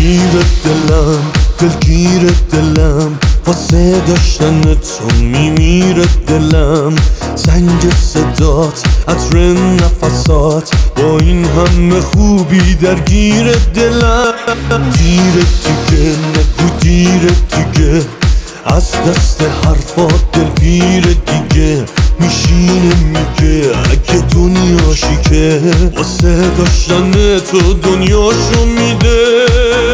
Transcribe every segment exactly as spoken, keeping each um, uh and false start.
دلگیر دلم دلگیر دلم واسه داشتن تو میمیره دلم زنگ صدات عطر نفسات با این همه خوبی درگیر دلم دیر دیگه نگو دیر دیگه از دست حرفات دلگیر دیگه میشینه میگه اگه دنیاشی که واسه داشتن تو دنیاشو میده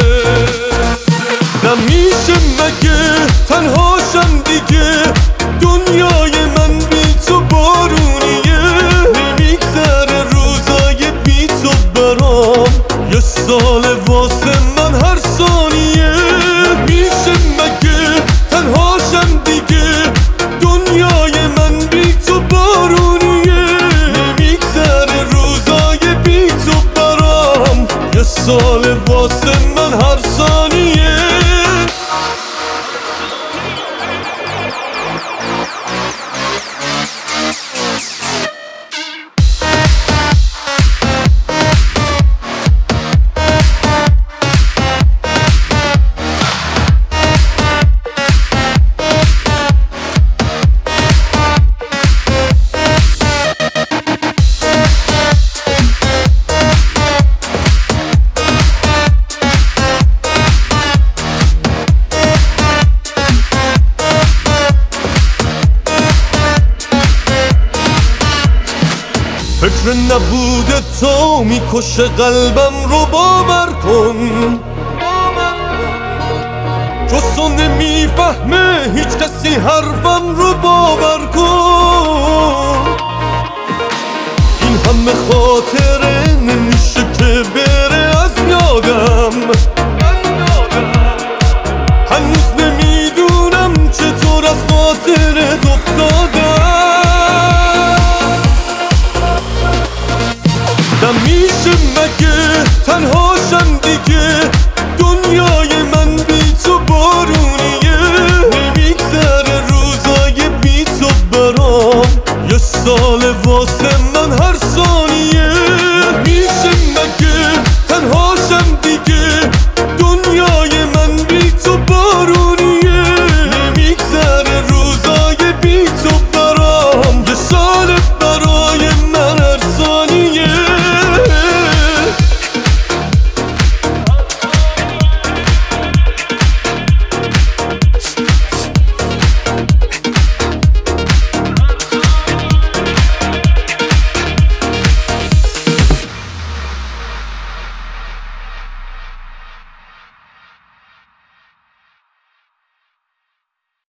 نمیشه مگه تنهاشم دیگه دنیای من بی تو بارونیه نمیگذره روزای بی تو برام یه سال واسه من هر ثانیه نمیشه مگه تنهاشم دیگه دنیای من بی تو بارونیه نمیگذره روزای بی تو برام یه سال واسه من هر ثانیه فکر نبود تو میکشه قلبم رو باور کن جز نمیفهمه هیچ کسی حرفم رو باور کن این همه خاطره نمیشه که به